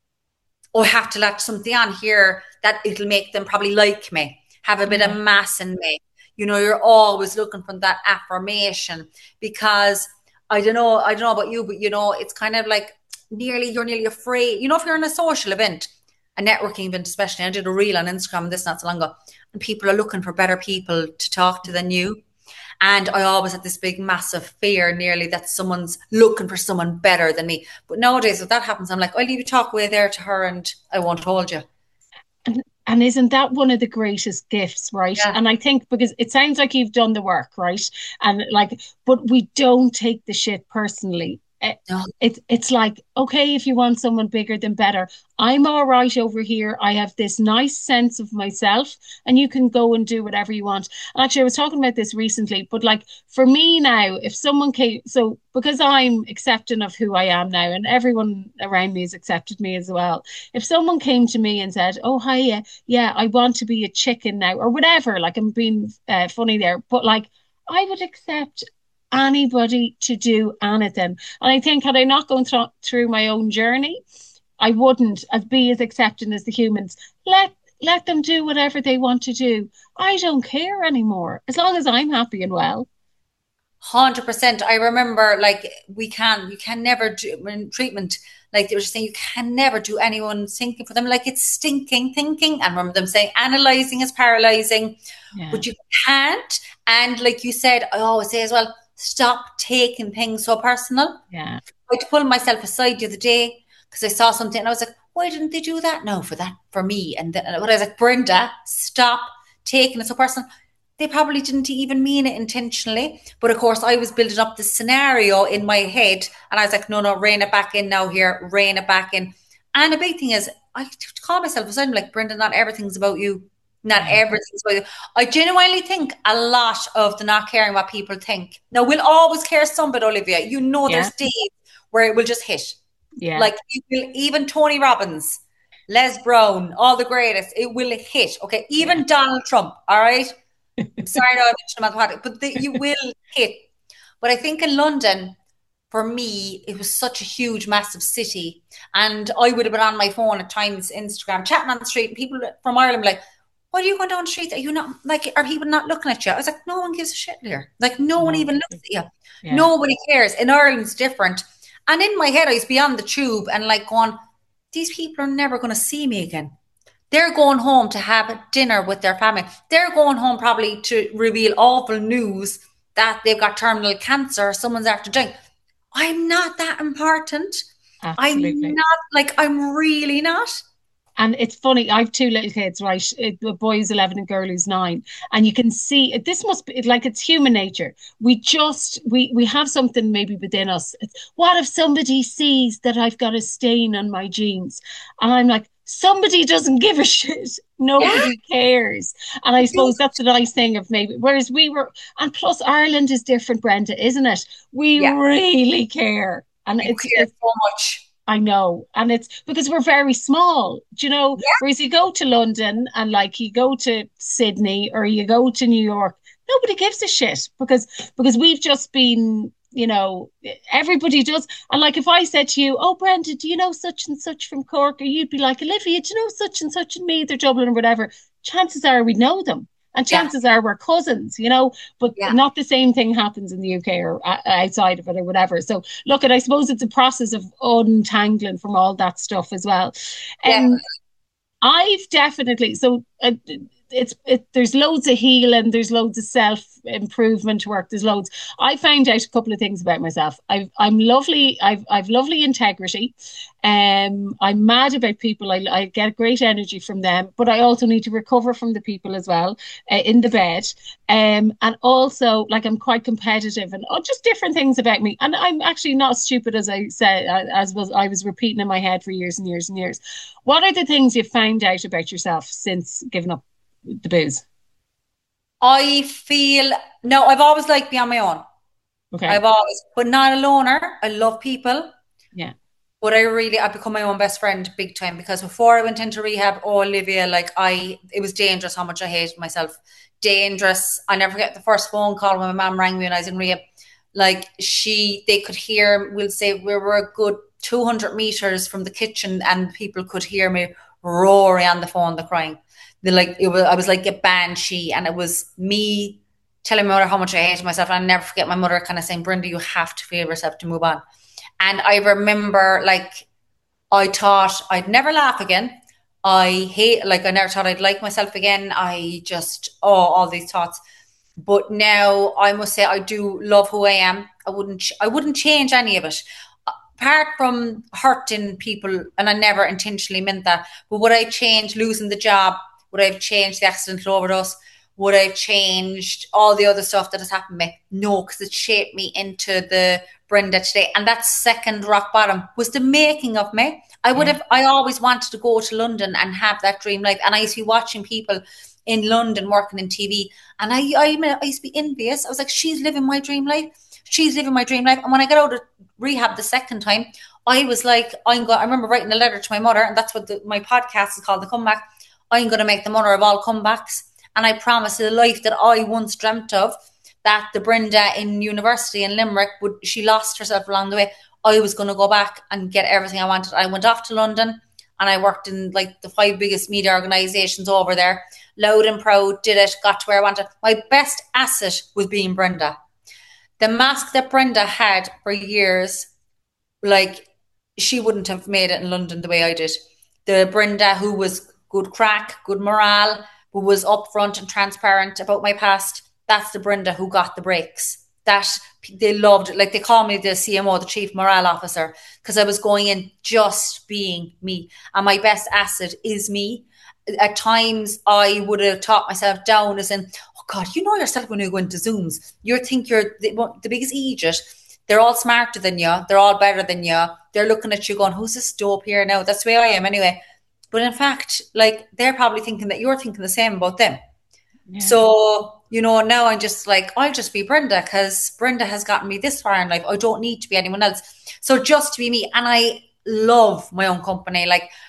B: oh, I have to latch something on here that it'll make them probably like me, have a bit of mass in me. You're always looking for that affirmation, because I don't know about you, but it's kind of like you're nearly afraid. If you're in a social event, a networking event especially, I did a reel on Instagram this not so long ago, and people are looking for better people to talk to than you. And I always had this big, massive fear nearly that someone's looking for someone better than me. But nowadays, if that happens, I'm like, I'll leave you talk away there to her and I won't hold you.
A: And isn't that one of the greatest gifts, right? Yeah. And I think because it sounds like you've done the work, right? And but we don't take the shit personally. No. It's like, okay, if you want someone bigger than better, I'm all right over here. I have this nice sense of myself and you can go and do whatever you want. And actually, I was talking about this recently, but like for me now, if someone came, so because I'm accepting of who I am now and everyone around me has accepted me as well. If someone came to me and said, oh, hi, yeah, I want to be a chicken now or whatever, like I'm being funny there, but like I would accept anybody to do anything. And I think had I not gone through my own journey, I wouldn't be as accepting as the humans. Let them do whatever they want to do. I don't care anymore, as long as I'm happy and well.
B: 100%. I remember, like, you can never do in treatment, like they were just saying, you can never do anyone thinking for them. Like, it's stinking thinking. And remember them saying analyzing is paralyzing, but you can't. And like you said, I always say as well, stop taking things so personal.
A: Yeah.
B: I had to pull myself aside the other day because I saw something and I was like, why didn't they do that? No, for me. And then I was like, Brenda, stop taking it so personal. They probably didn't even mean it intentionally. But of course, I was building up the scenario in my head and I was like, no, rein it back in now here, rein it back in. And the big thing is, I call myself aside. I'm like, Brenda, not everything's about you. Not everything's about you. I genuinely think a lot of the not caring what people think. Now, we'll always care some bit, Olivia. There's days where it will just hit.
A: Yeah.
B: Like, even Tony Robbins, Les Brown, all the greatest, it will hit. Okay, even Donald Trump, all right? I'm sorry, I mentioned him on the podcast, but you will hit. But I think in London, for me, it was such a huge, massive city. And I would have been on my phone at times, Instagram, chatting on the street, and people from Ireland were like, what are you going down the street? Are you not, like, are people not looking at you? I was like, no one gives a shit here. Like, no one even looks at you. Yeah. Nobody cares. In Ireland, it's different. And in my head, I used to be on the tube and like going, these people are never going to see me again. They're going home to have dinner with their family. They're going home probably to reveal awful news that they've got terminal cancer or someone's after dying. I'm not that important. I'm
A: Absolutely.
B: not, like, I'm really not.
A: And it's funny, I have two little kids, right? The boy is 11 and girl who's 9. And you can see this must be like it's human nature. We have something maybe within us. What if somebody sees that I've got a stain on my jeans? And I'm like, somebody doesn't give a shit.
B: Yeah.
A: Nobody cares. And I suppose that's the nice thing of maybe, whereas and plus Ireland is different, Brenda, isn't it? We
B: Yeah.
A: really care. And
B: You care so much.
A: I know. And it's because we're very small, do you know?
B: Yeah.
A: Whereas you go to London and like you go to Sydney or you go to New York, nobody gives a shit because we've just been, everybody does. And like if I said to you, oh Brenda, do you know such and such from Cork? Or you'd be like, Olivia, do you know such and such and me, they're Dublin or whatever. Chances are we know them. And
B: Yeah.
A: chances are we're cousins, but
B: Yeah.
A: not the same thing happens in the UK or outside of it or whatever. So look, I suppose it's a process of untangling from all that stuff as well.
B: Yeah.
A: I've definitely there's loads of healing, there's loads of self improvement work, there's loads. I found out a couple of things about myself. I'm lovely. I've lovely integrity. I'm mad about people. I get great energy from them, but I also need to recover from the people as well in the bed. And also like I'm quite competitive and just different things about me. And I'm actually not stupid as I said, I was repeating in my head for years and years and years. What are the things you found out about yourself since giving up the booze?
B: I feel, no, I've always liked being on my own.
A: Okay.
B: But not a loner. I love people.
A: Yeah.
B: But I've become my own best friend big time because before I went into rehab, oh, Olivia, it was dangerous how much I hated myself. Dangerous. I never forget the first phone call when my mom rang me when I was in rehab. Like they could hear, we'll say we were a good 200 meters from the kitchen and people could hear me roaring on the phone, the crying. I was like a banshee and it was me telling my mother how much I hated myself. And I never forget my mother kind of saying, Brenda, you have to feel yourself to move on. And I remember I thought I'd never laugh again. I never thought I'd like myself again. All these thoughts. But now I must say I do love who I am. I wouldn't change any of it. Apart from hurting people, and I never intentionally meant that, but would I change losing the job? Would I have changed the accidental overdose? Would I have changed all the other stuff that has happened to me? No, because it shaped me into the Brenda today. And that second rock bottom was the making of me. I always wanted to go to London and have that dream life. And I used to be watching people in London working in TV. And I used to be envious. I was like, she's living my dream life. She's living my dream life. And when I got out of rehab the second time, I was like, I remember writing a letter to my mother, and that's what my podcast is called, The Comeback. I'm going to make the mother of all comebacks. And I promised the life that I once dreamt of, that the Brenda in university in Limerick, she lost herself along the way. I was going to go back and get everything I wanted. I went off to London and I worked in the 5 biggest media organizations over there. Loud and proud, did it, got to where I wanted. My best asset was being Brenda. The mask that Brenda had for years, she wouldn't have made it in London the way I did. The Brenda who was good crack, good morale, who was upfront and transparent about my past, that's the Brenda who got the breaks. That they loved, they call me the CMO, the Chief Morale Officer, because I was going in just being me. And my best asset is me. At times I would have taught myself down as in, oh God, you know yourself when you go into Zooms. You think you're the biggest idiot. They're all smarter than you. They're all better than you. They're looking at you going, who's this dope here now? That's the way I am anyway. But in fact, they're probably thinking that you're thinking the same about them. Yeah. So, now I'm just I'll just be Brenda because Brenda has gotten me this far in life. I don't need to be anyone else. So just to be me. And I love my own company.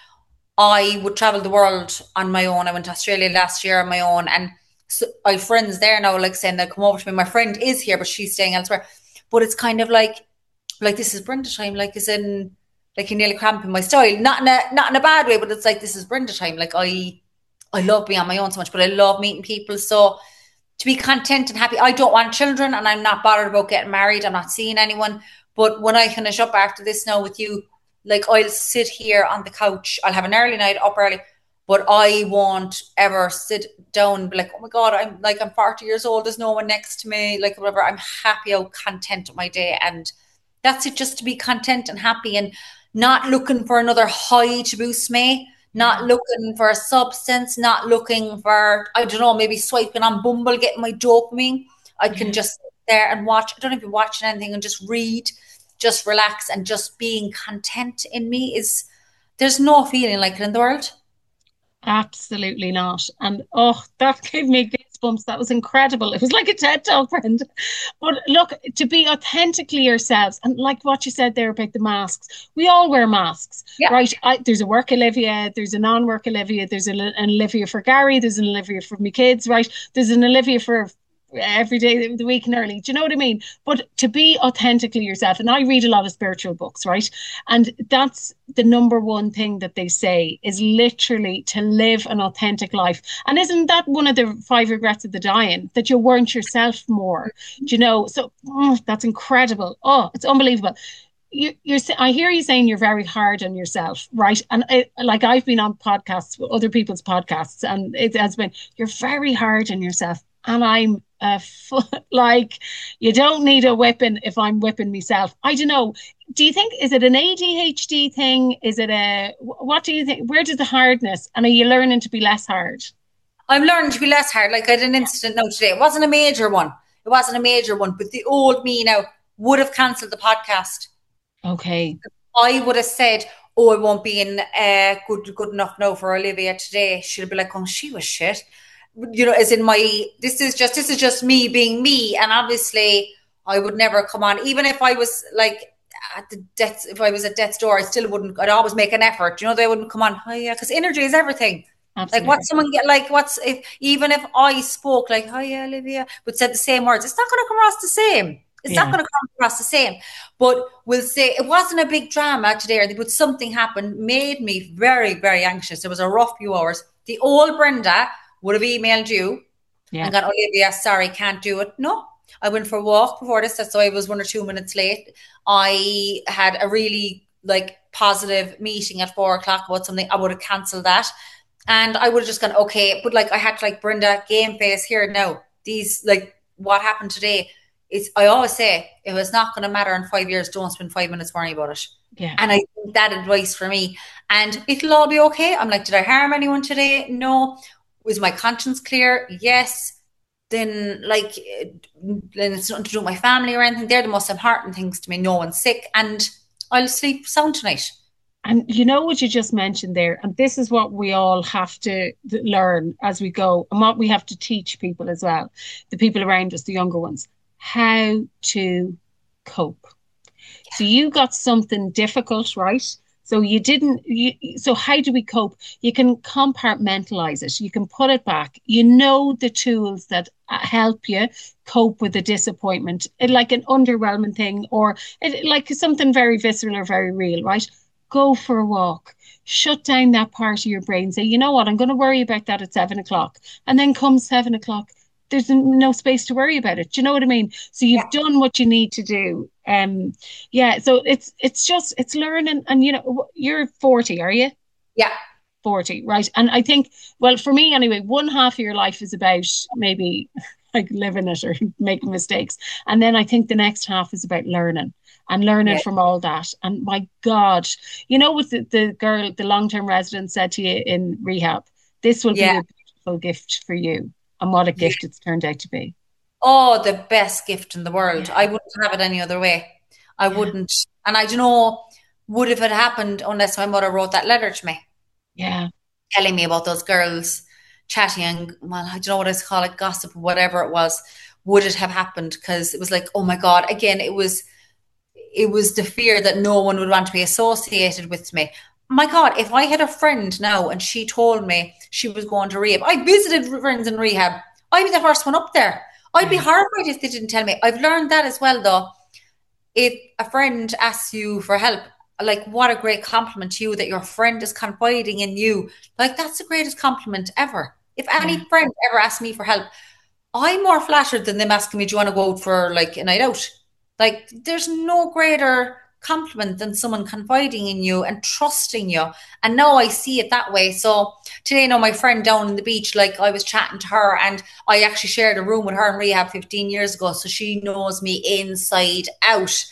B: I would travel the world on my own. I went to Australia last year on my own. And so I have friends there now, saying they'll come over to me. My friend is here, but she's staying elsewhere. But it's kind of like this is Brenda time, as in, you're nearly cramping my style. Not in a bad way, but it's this is Brenda time. I love being on my own so much, but I love meeting people. So to be content and happy, I don't want children and I'm not bothered about getting married. I'm not seeing anyone. But when I finish up after this now with you, I'll sit here on the couch. I'll have an early night, up early, but I won't ever sit down and be like, oh my God, I'm 40 years old. There's no one next to me, whatever. I'm happy, I'm content with my day. And That's it, just to be content and happy and not looking for another high to boost me, not looking for a substance, not looking for, I don't know, maybe swiping on Bumble, getting my dopamine. I can just sit there and watch. I don't even be watching anything and just read, just relax, and just being content in me is, there's no feeling like it in the world.
A: Absolutely not. And oh, that gave me goosebumps. That was incredible. It was like a TED talk, friend. But look, to be authentically yourselves, and like what you said there about the masks, we all wear masks, right? There's a work Olivia, there's a non-work Olivia, there's an Olivia for Gary, there's an Olivia for my kids, right? There's an Olivia for every day of the week and early. Do you know what I mean? But to be authentically yourself, and I read a lot of spiritual books, right? And that's the number one thing that they say is literally to live an authentic life. And isn't that one of the 5 regrets of the dying, that you weren't yourself more? Do you know? So that's incredible. Oh, it's unbelievable. I hear you saying you're very hard on yourself, right? And like I've been on podcasts, other people's podcasts, and it has been, you're very hard on yourself. And I'm like, you don't need a whipping if I'm whipping myself. I don't know. Do you think, is it an ADHD thing? Is it what do you think? Where does the hardness, and are you learning to be less hard?
B: I'm learning to be less hard. Like I had an incident now today. It wasn't a major one. But the old me now would have cancelled the podcast.
A: Okay.
B: I would have said, oh, I won't be in good enough now for Olivia today. She'll be like, oh, she was shit. You know, as in this is just me being me. And obviously I would never come on, even if I was like if I was at death's door, I'd always make an effort. You know, they wouldn't come on. Oh yeah, because energy is everything. Absolutely. Like even if I spoke like, oh yeah, Olivia, but said the same words, it's not going to come across the same. It's not going to come across the same. But we'll say it wasn't a big drama today, but something happened, made me very, very anxious. It was a rough few hours. The old Brenda would have emailed you and gone, Olivia, sorry, can't do it. No, I went for a walk before this. That's why I was 1 or 2 minutes late. I had a really positive meeting at 4 o'clock about something. I would have cancelled that. And I would have just gone, okay. But I had to Brenda, game face here now. These, what happened today is, I always say, if it's not going to matter in 5 years, don't spend 5 minutes worrying about it.
A: Yeah.
B: And I think that advice for me, and it'll all be okay. I'm like, did I harm anyone today? No. Was my conscience clear? Yes. Then it's nothing to do with my family or anything. They're the most important things to me. No one's sick, and I'll sleep sound tonight.
A: And you know what you just mentioned there, and this is what we all have to learn as we go, and what we have to teach people as well, the people around us, the younger ones, how to cope. Yeah. So you got something difficult, right? So so how do we cope? You can compartmentalize it. You can put it back. You know the tools that help you cope with the disappointment, like an underwhelming thing, or like something very visceral or very real, right? Go for a walk. Shut down that part of your brain. Say, you know what? I'm going to worry about that at 7 o'clock. And then come 7 o'clock, there's no space to worry about it. Do you know what I mean? So you've done what you need to do. So it's learning. And you're 40, are you?
B: Yeah.
A: 40, right? And I think, well, for me anyway, one half of your life is about maybe living it or making mistakes. And then I think the next half is about learning from all that. And my God, what the girl, the long-term resident said to you in rehab, this will be a beautiful gift for you. And what a gift it's turned out to be.
B: Oh, the best gift in the world. I wouldn't have it any other way. I wouldn't. And I don't know, would have it happened unless my mother wrote that letter to me.
A: Yeah.
B: Telling me about those girls chatting and, well, I don't know what I call it, gossip, whatever it was. Would it have happened? Because it was like, oh my God, again, it was the fear that no one would want to be associated with me. My God, if I had a friend now and she told me she was going to rehab, I visited friends in rehab, I'd be the first one up there. I'd be horrified if they didn't tell me. I've learned that as well, though. If a friend asks you for help, what a great compliment to you that your friend is confiding in you. That's the greatest compliment ever. If any friend ever asks me for help, I'm more flattered than them asking me, do you want to go out for a night out? There's no greater compliment than someone confiding in you and trusting you. And now I see it that way. So today, my friend down on the beach, I was chatting to her, and I actually shared a room with her in rehab 15 years ago. So she knows me inside out.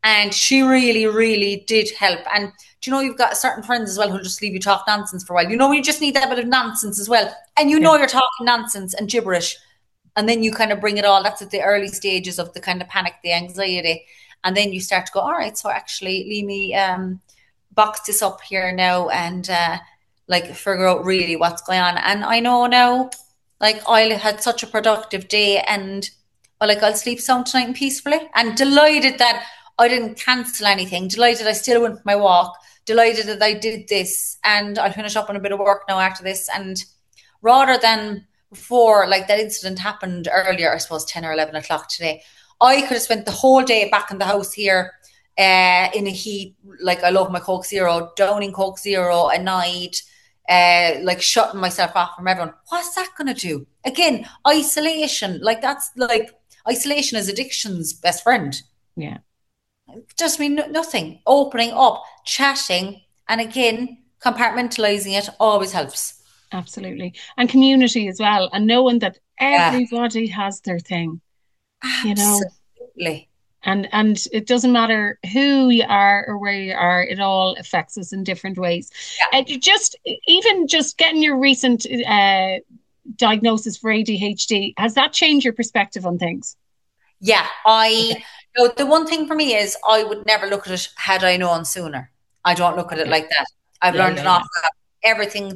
B: And she really, really did help. And do you know, you've got certain friends as well who'll just leave you talk nonsense for a while. You know, you just need that bit of nonsense as well. And you know you're talking nonsense and gibberish. And then you kind of bring it all. That's at the early stages of the kind of panic, the anxiety. And then you start to go, all right, so actually, let me box this up here now and like figure out really what's going on. And I know now, like, I had such a productive day, and like, I'll sleep sound tonight and peacefully. And delighted that I didn't cancel anything. Delighted I still went for my walk. Delighted that I did this, and I'll finish up on a bit of work now after this. And rather than before, like, that incident happened earlier, I suppose 10 or 11 o'clock today, I could have spent the whole day back in the house here in a heat. Like, I love my Coke Zero, downing Coke Zero a night, like shutting myself off from everyone. What's that going to do? Again, isolation. Like, that's like, isolation is addiction's best friend.
A: Yeah.
B: It does mean nothing. Opening up, chatting, and again, compartmentalizing it always helps.
A: Absolutely. And community as well. And knowing that everybody has their thing, you know.
B: Absolutely.
A: And it doesn't matter who you are or where you are, it all affects us in different ways. Just getting your recent diagnosis for ADHD, has that changed your perspective on things?
B: Yeah, the one thing for me is I would never look at it had I known sooner. I don't look at it like that. I've learned an awful lot. Everything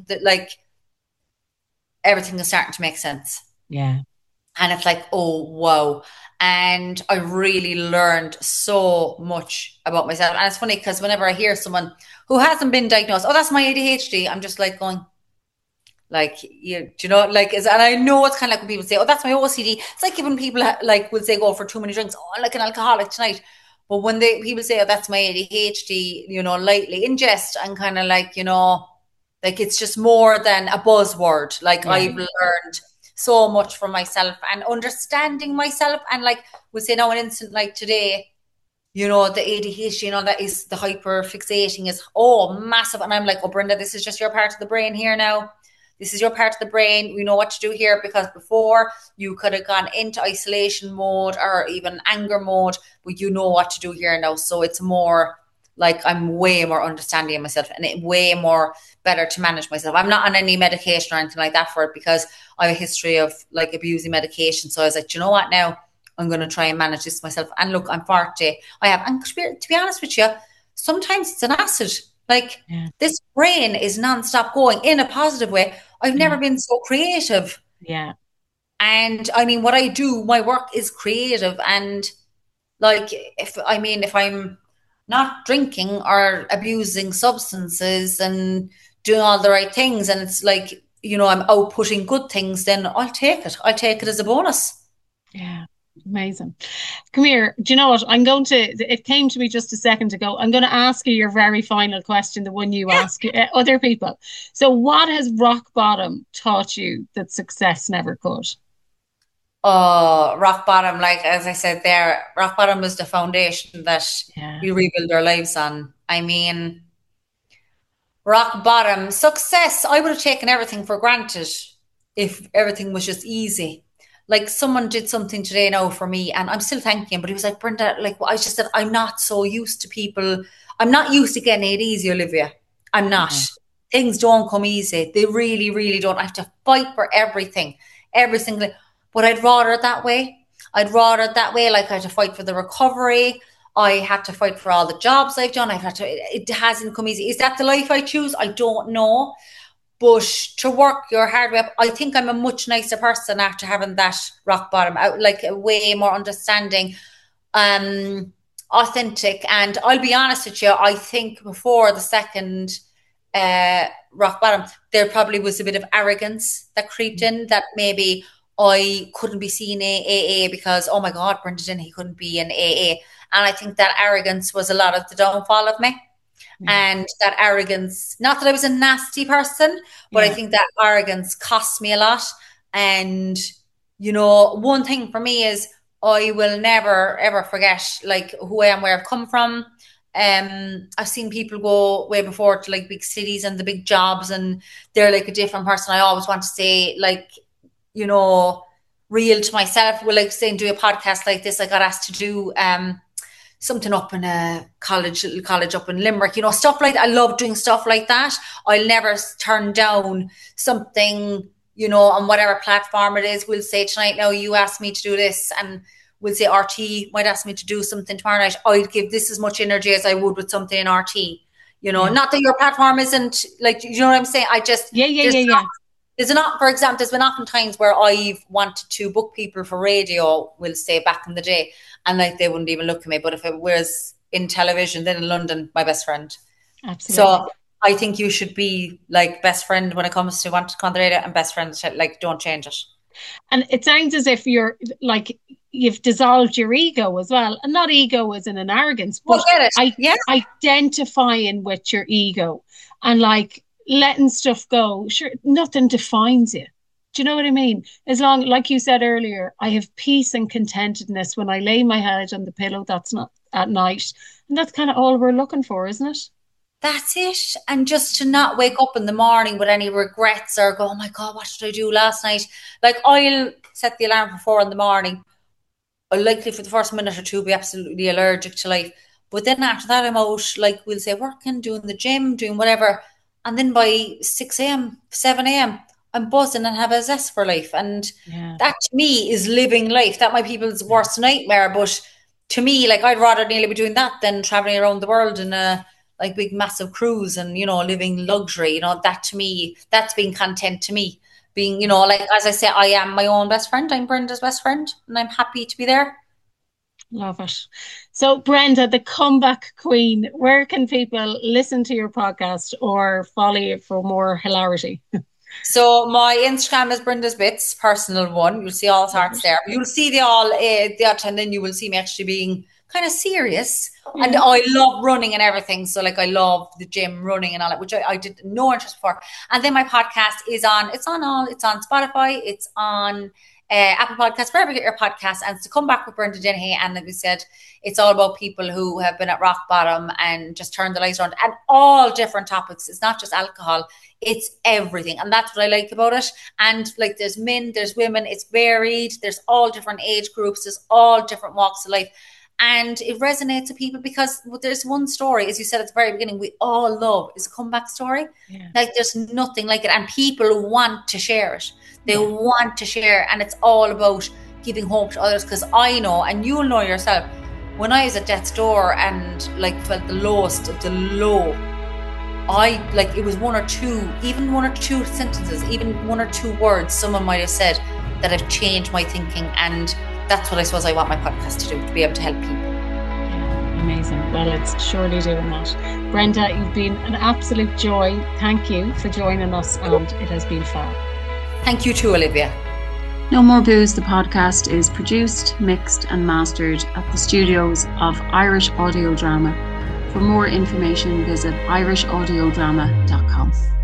B: is starting to make sense.
A: Yeah.
B: And it's like, oh, wow. And I really learned so much about myself. And it's funny because whenever I hear someone who hasn't been diagnosed, oh, that's my ADHD, I'm just like going, like, do you know, like, and I know it's kind of like when people say, oh, that's my OCD. It's like when people like will say, go for too many drinks, oh, I'm like an alcoholic tonight. But when people say, oh, that's my ADHD, you know, lightly in jest, and kind of like, you know, like, it's just more than a buzzword. Like, I've learned so much from myself and understanding myself. And like we say now, an instant like today, you know, the ADHD, you know, that is the hyper fixating is massive. And I'm like, oh, Brenda, this is just your part of the brain here now. This is your part of the brain. We know what to do here, because before you could have gone into isolation mode or even anger mode, but you know what to do here now. So it's more like I'm way more understanding of myself and way more better to manage myself. I'm not on any medication or anything like that for it, because I have a history of like abusing medication. So I was like, you know what, now I'm going to try and manage this myself. And look, I'm 40. And to be honest with you, sometimes it's an acid. Like, this brain is nonstop going in a positive way. I've never been so creative.
A: Yeah.
B: And I mean, what I do, my work is creative. And like, if I'm not drinking or abusing substances and doing all the right things, and it's like, you know, I'm outputting good things, then I'll take it. I'll take it as a bonus.
A: Yeah. Amazing. Come here. Do you know what? It came to me just a second ago. I'm going to ask you your very final question, the one you ask other people. So what has rock bottom taught you that success never could?
B: Oh, rock bottom, like, as I said there, rock bottom is the foundation that we rebuild our lives on. I mean, rock bottom, success, I would have taken everything for granted if everything was just easy. Like, someone did something today now for me, and I'm still thanking him, but he was like, Brenda, like, I just said, I'm not so used to people. I'm not used to getting it easy, Olivia. I'm not. Things don't come easy. They really, really don't. I have to fight for everything, every single. But I'd rather it that way. Like, I had to fight for the recovery. I had to fight for all the jobs I've done. It hasn't come easy. Is that the life I choose? I don't know. But to work your hard way up, I think I'm a much nicer person after having that rock bottom out, like a way more understanding, authentic. And I'll be honest with you, I think before the second rock bottom, there probably was a bit of arrogance that creeped in, that maybe I couldn't be seen in AA because, oh my God, Brendan, he couldn't be in AA. And I think that arrogance was a lot of the downfall of me. And that arrogance, not that I was a nasty person, but I think that arrogance cost me a lot. And, you know, one thing for me is I will never, ever forget, like, who I am, where I've come from. I've seen people go way before to like big cities and the big jobs, and they're like a different person. I always want to say, like, you know, real to myself. Well, like saying, do a podcast like this, I got asked to do something up in a little college up in Limerick, you know, stuff like that. I love doing stuff like that. I'll never turn down something, you know, on whatever platform it is. We'll say tonight, now you asked me to do this, and we'll say RT might ask me to do something tomorrow night. I'd give this as much energy as I would with something in RT. You know, not that your platform isn't like, you know what I'm saying? I just, there's not, for example, there's been often times where I've wanted to book people for radio, we'll say back in the day, and like they wouldn't even look at me. But if it was in television, then in London, my best friend.
A: Absolutely.
B: So I think you should be like best friend when it comes to wanting to come on the radio, and best friend, like, don't change it.
A: And it sounds as if you're like, you've dissolved your ego as well. And not ego as in an arrogance, but identifying with your ego and like letting stuff go. Sure, nothing defines you. Do you know what I mean? As long, like you said earlier, I have peace and contentedness when I lay my head on the pillow, that's not at night. And that's kind of all we're looking for, isn't it?
B: That's it. And just to not wake up in the morning with any regrets or go, oh my God, what did I do last night? Like, I'll set the alarm for 4 a.m. I'll likely for the first minute or two be absolutely allergic to life. But then after that, I'm out, like we'll say, working, doing the gym, doing whatever. And then by 6 a.m., 7 a.m., I'm buzzing and have a zest for life. And that to me is living life. That might be people's worst nightmare. But to me, like, I'd rather nearly be doing that than traveling around the world in a like big massive cruise and, you know, living luxury. You know, that to me, that's being content to me. Being, you know, like, as I say, I am my own best friend. I'm Brenda's best friend, and I'm happy to be there.
A: Love it. So, Brenda, the comeback queen, where can people listen to your podcast or follow you for more hilarity?
B: So my Instagram is Brenda's Bits, personal one. You'll see all sorts there. You'll see the odd time, then you will see me actually being kind of serious. And I love running and everything. So like, I love the gym, running and all that, which I did no interest before. And then my podcast is on Spotify, it's on Apple Podcasts, wherever you get your podcasts. And to come back with Brenda Dennehy, and like we said, it's all about people who have been at rock bottom and just turned the lights around, and all different topics. It's not just alcohol, it's everything. And that's what I like about it. And like, there's men, there's women, it's varied, there's all different age groups, there's all different walks of life. And it resonates with people because there's one story, as you said at the very beginning, we all love, is a comeback story. Like, there's nothing like it. And people want to share it. They want to share. And it's all about giving hope to others. Because I know, and you'll know yourself, when I was at death's door and like felt the lowest of the low, it was one or two sentences, even one or two words someone might have said that have changed my thinking. And that's what I suppose I want my podcast to do, to be able to help people.
A: Yeah, amazing. Well, it's surely doing that. Brenda, you've been an absolute joy. Thank you for joining us, and it has been fab.
B: Thank you too, Olivia.
C: No More Booze, the podcast, is produced, mixed and mastered at the studios of Irish Audio Drama. For more information, visit irishaudiodrama.com.